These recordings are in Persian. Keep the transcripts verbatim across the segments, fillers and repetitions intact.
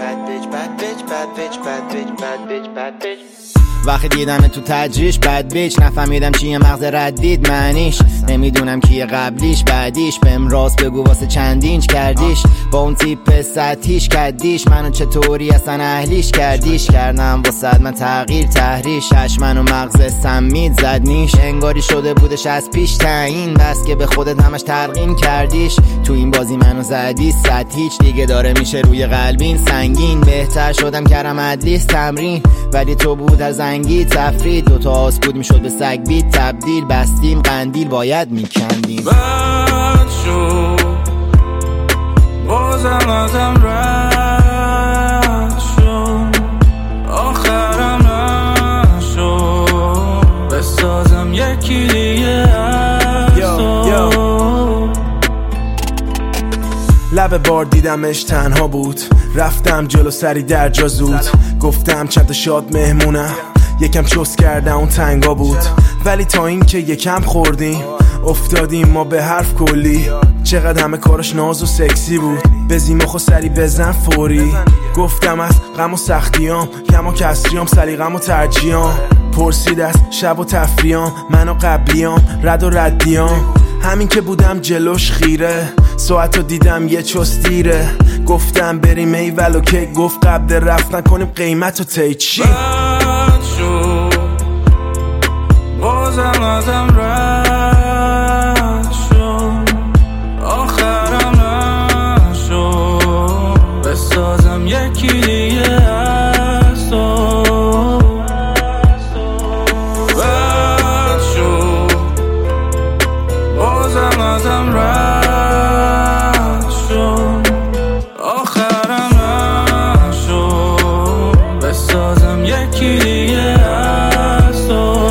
bad bitch, bad bitch, bad bitch, bad bitch, bad bitch, bad bitch. وقتی دیدم تو تجریش بد بیچ نفهمیدم چیه مغز ردید معنیش نمیدونم کیه قبلیش بعدیش بهم راست بگو واسه چند اینچ کردیش با اون تیپ سطحیش کردیش منو چطوری اصلا اهلیش کردیش کردم واسه من تغییر تحریش اش منو مغز سمید زد نیش انگاری شده بودش از پیش تعیین بس که به خودت همش تلقین کردیش تو این بازی منو زدی سطحیش دیگه داره میشه روی قلبین سنگین بهتر شدم کردم ادلیس تمرین ولی تو بود از زنگی تفرید دوتا آس بود میشد به سگ بید تبدیل بستیم قندیل باید میکندیم بد شد بازم ازم رد شد آخرم نشد بسازم یکی دیگه لب بار دیدمش تنها بود رفتم جلو سری در جا زود گفتم چند تا شاد مهمونم یکم چوس کردم اون تنگا بود ولی تا این که یکم خوردیم افتادیم ما به حرف کلی چقدر همه کارش ناز و سکسی بود بزیم خو سری بزن فوری گفتم از غم و سختیام کم و کسریام سلیقم و ترجیام پرسید از شب و تفریام من و قبلیام رد و ردیام همین که بودم جلوش خیره ساعتو دیدم یه چوس دیره گفتم بریم ایول و که گفت قبل رفتن کنیم قیمت و تی چی بد شد بازم ازم رد شد آخرم نشد بسازم یکی دیگه از تو بد شد بازم ازم رد شد آخرم نشد بسازم یکی دیگه از تو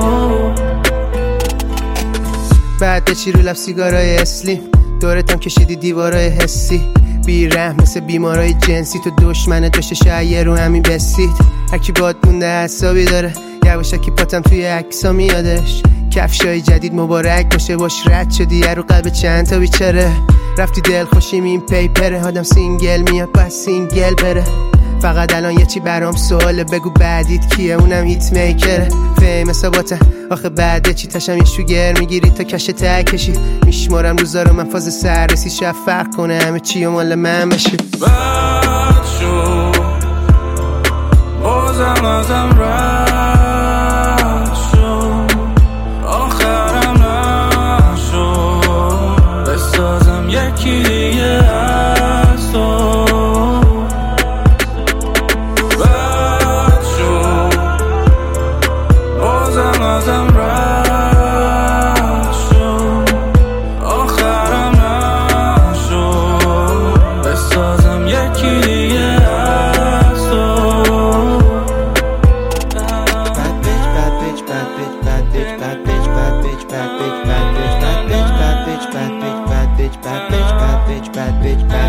بعد چی رو لب سیگارای اسلیم دورتم کشیدی دیوارای حسی بی رحم مثل بیمارای جنسی تو دشمن داشته شایر رو همین بسید هرکی باد مونده حسابی داره یواشکی پاتم توی عکسا میادش کفشای جدید مبارک باشه باش رد شدی رو قلب چند تا بیچاره رفتی دل خوشیم این پیپره آدم سینگل میاد بس سینگل بره فقط الان یه چی برام سواله بگو بعدیت کیه اونم هیت میکره فیم حساباته آخه بعده چی تشم یه شوگر میگیری تا کش ته کشی میشمارم روزا رو من فاز سررسی شب فرق کنه همه چی و مال من بشه بد شد بازم ازم رد شد آخرم نشد بسازم یکی دیگه از تو ازم رد شد آخرم نشد بسازم یکی دیگه از تو Bad bitch, bad bitch, bad bitch, bad bitch, bad bitch, bad bitch, bad bitch, bad bitch, bad bitch, bad bitch, bad bitch, bad bitch, bad bitch, bad bitch, bad bitch, bad